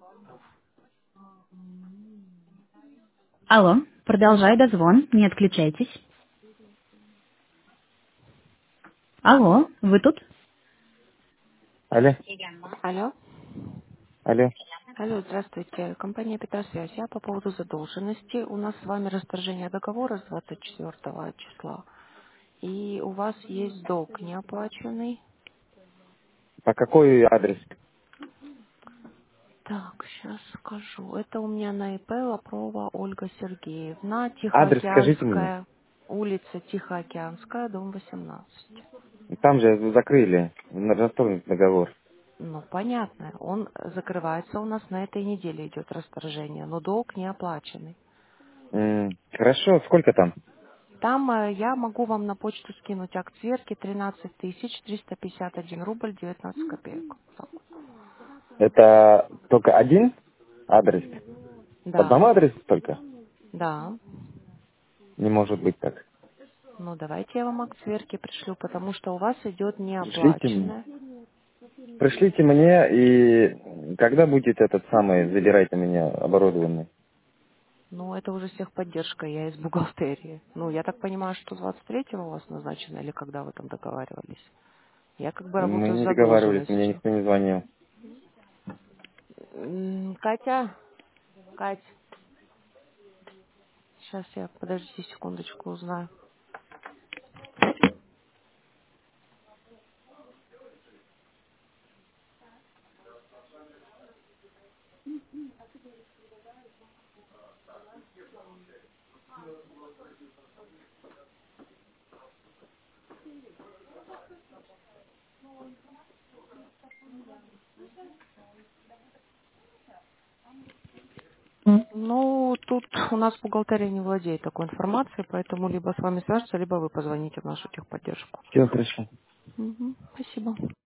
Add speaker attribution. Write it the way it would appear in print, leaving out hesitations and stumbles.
Speaker 1: Алло, продолжай дозвон, не отключайтесь. Алло, вы тут?
Speaker 2: Алло,
Speaker 3: Алло.
Speaker 2: алло.
Speaker 3: Алло, здравствуйте. Компания Петросвязь. Я по поводу задолженности. У нас с вами расторжение договора с 24 числа. И у вас есть долг неоплаченный.
Speaker 2: По какой адрес?
Speaker 3: Так, сейчас скажу. Это у меня на ИП Лопрова Ольга Сергеевна,
Speaker 2: Адрес скажите мне.
Speaker 3: Тихоокеанская, улица Тихоокеанская, дом 18.
Speaker 2: Там же закрыли на расторгнут договор.
Speaker 3: Ну, понятно. Он закрывается у нас на этой неделе, идет расторжение, но долг не оплаченный.
Speaker 2: Хорошо, сколько там?
Speaker 3: Там я могу вам на почту скинуть акт сверки 13 351 рубль 19 копеек.
Speaker 2: Это только один адрес? По одному
Speaker 3: Да,
Speaker 2: адресу только?
Speaker 3: да.
Speaker 2: Не может быть так.
Speaker 3: Ну, давайте я вам акт сверки пришлю, потому что у вас идет
Speaker 2: Пришлите мне.
Speaker 3: неоплаченное.
Speaker 2: Пришлите мне, и когда будет этот самый, забирайте меня оборудованный?
Speaker 3: Ну, это уже техподдержка, я из бухгалтерии. Ну, я так понимаю, что 23-го у вас назначено, или когда вы там договаривались? Я как бы
Speaker 2: Мы
Speaker 3: работаю с
Speaker 2: не договаривались, мне
Speaker 3: задолженностью.
Speaker 2: никто не звонил.
Speaker 3: Катя, Кать, сейчас я, подождите секундочку, узнаю. Ну, тут у нас бухгалтерия не владеет такой информацией, поэтому либо с вами свяжутся, либо вы позвоните в нашу техподдержку.
Speaker 2: Все, хорошо.
Speaker 3: Мгм, спасибо.